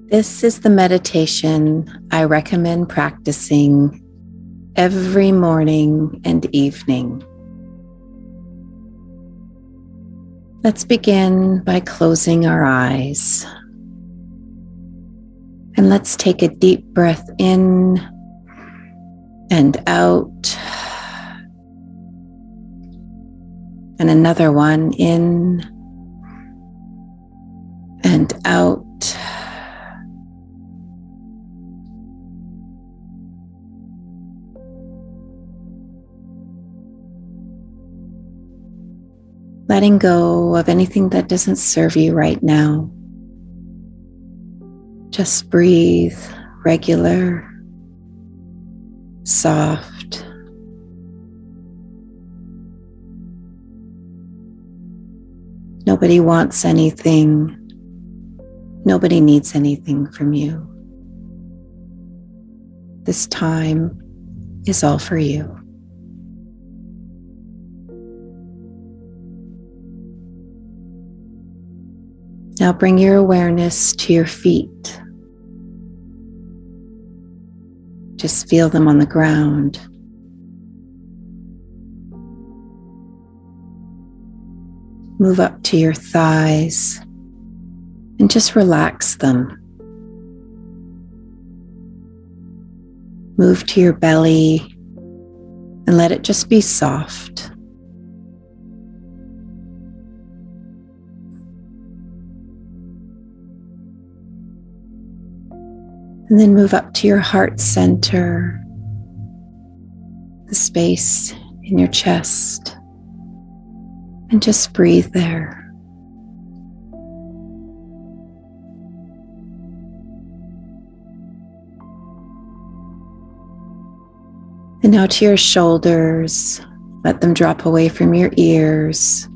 This is the meditation I recommend practicing every morning and evening. Let's begin by closing our eyes. And let's take a deep breath in and out. And another one in and out. Letting go of anything that doesn't serve you right now. Just breathe, regular, soft. Nobody wants anything. Nobody needs anything from you. This time is all for you. Now bring your awareness to your feet. Just feel them on the ground. Move up to your thighs and just relax them. Move to your belly and let it just be soft. And then move up to your heart center, the space in your chest, and just breathe there. And now to your shoulders, let them drop away from your ears.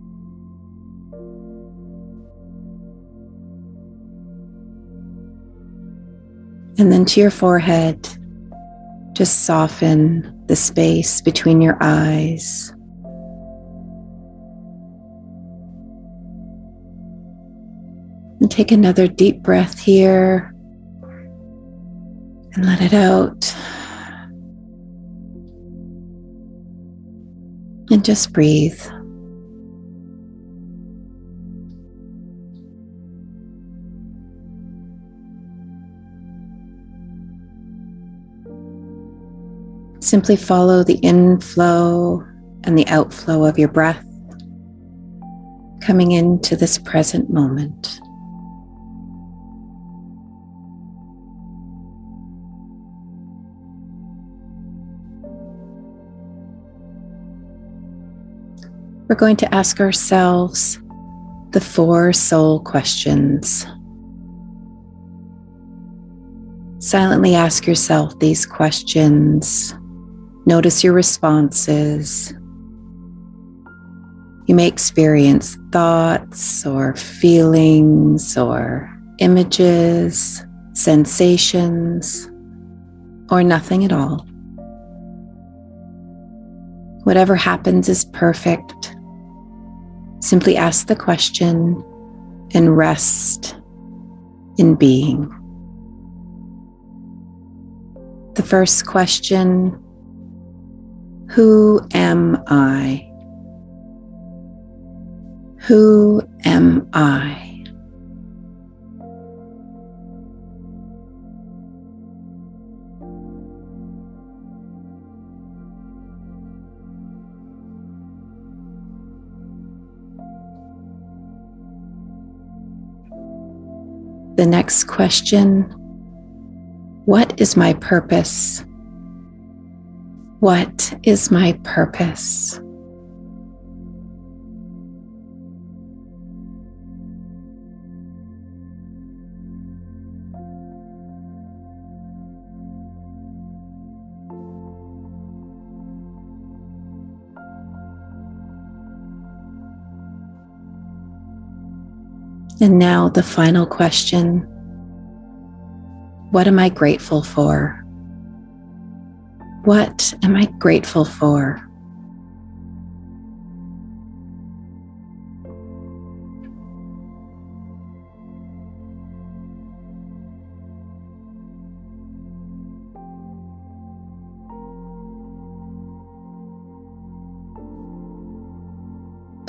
And then to your forehead, just soften the space between your eyes. And take another deep breath here and let it out. And just breathe. Simply follow the inflow and the outflow of your breath, coming into this present moment. We're going to ask ourselves the 4 soul questions. Silently ask yourself these questions. Notice your responses. You may experience thoughts or feelings or images, sensations, or nothing at all. Whatever happens is perfect. Simply ask the question and rest in being. The first question: who am I? Who am I? The next question: what is my purpose? What is my purpose? And now the final question: what am I grateful for? What am I grateful for?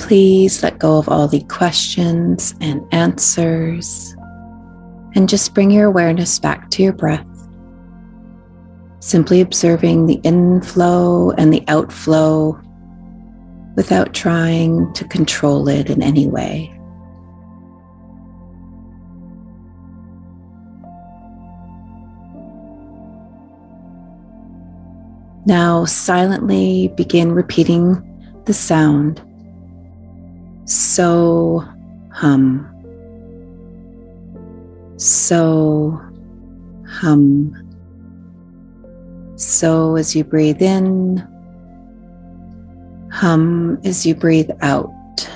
Please let go of all the questions and answers and just bring your awareness back to your breath, simply observing the inflow and the outflow without trying to control it in any way. Now silently begin repeating the sound. So hum. So hum. So as you breathe in, hum as you breathe out.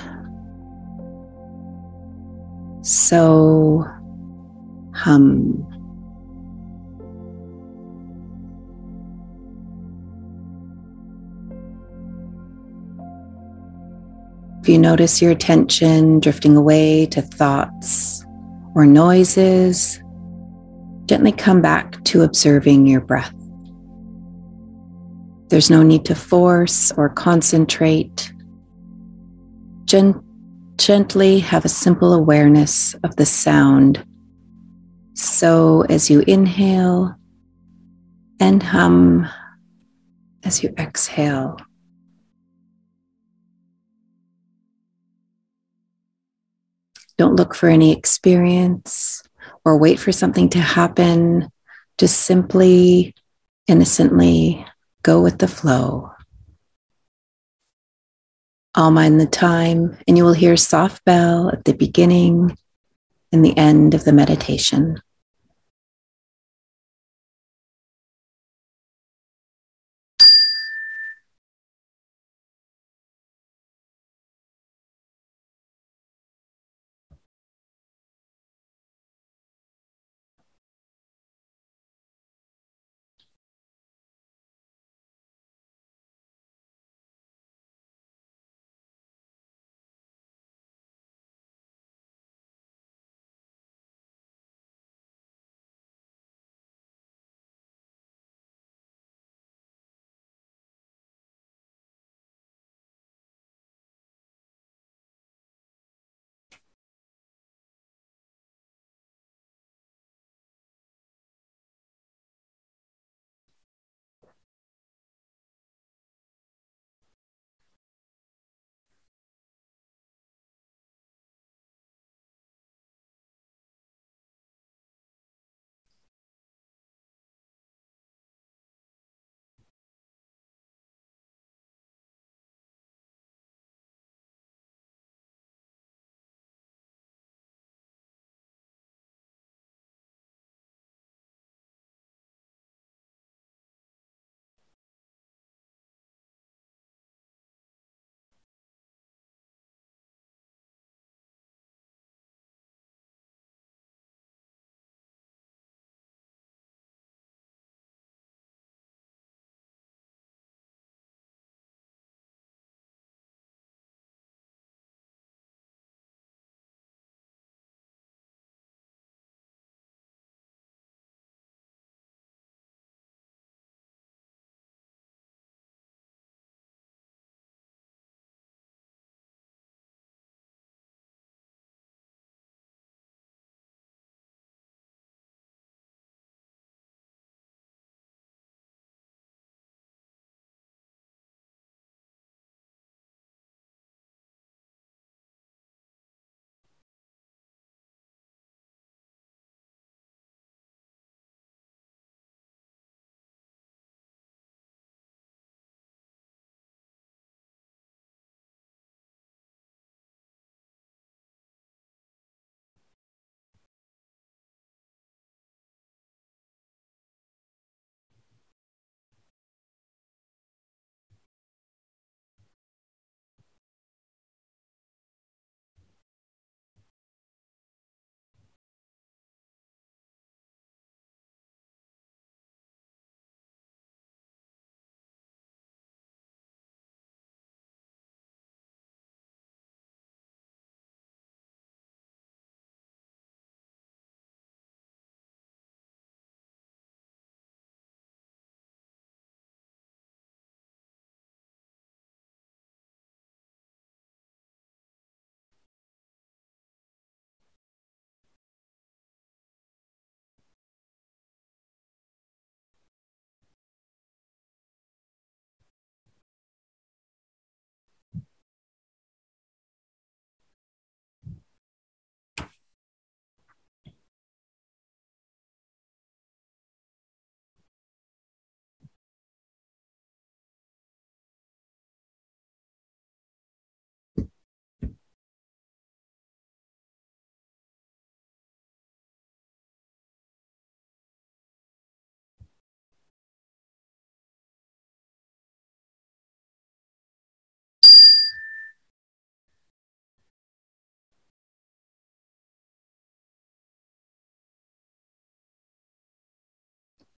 So hum. If you notice your attention drifting away to thoughts or noises, gently come back to observing your breath. There's no need to force or concentrate. Gently have a simple awareness of the sound. So as you inhale, and hum as you exhale. Don't look for any experience or wait for something to happen. Just simply, innocently go with the flow. I'll mind the time, and you will hear a soft bell at the beginning and the end of the meditation.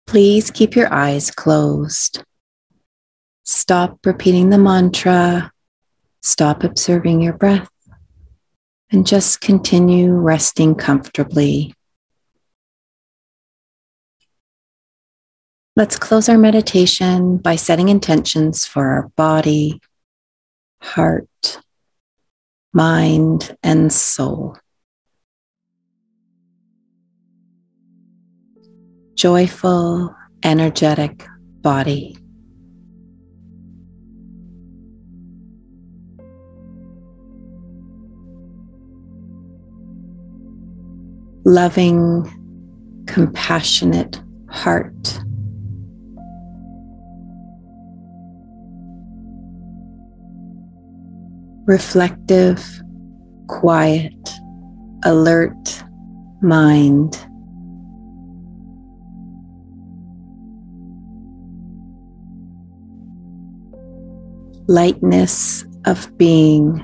Please keep your eyes closed. Stop repeating the mantra. Stop observing your breath. And just continue resting comfortably. Let's close our meditation by setting intentions for our body, heart, mind, and soul. Joyful, energetic body. Loving, compassionate heart. Reflective, quiet, alert mind. Lightness of being.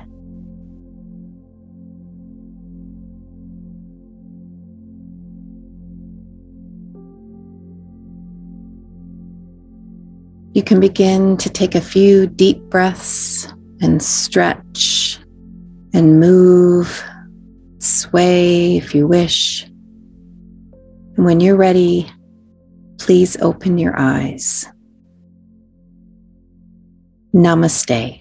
You can begin to take a few deep breaths and stretch and move, sway if you wish. And when you're ready, please open your eyes. Namaste.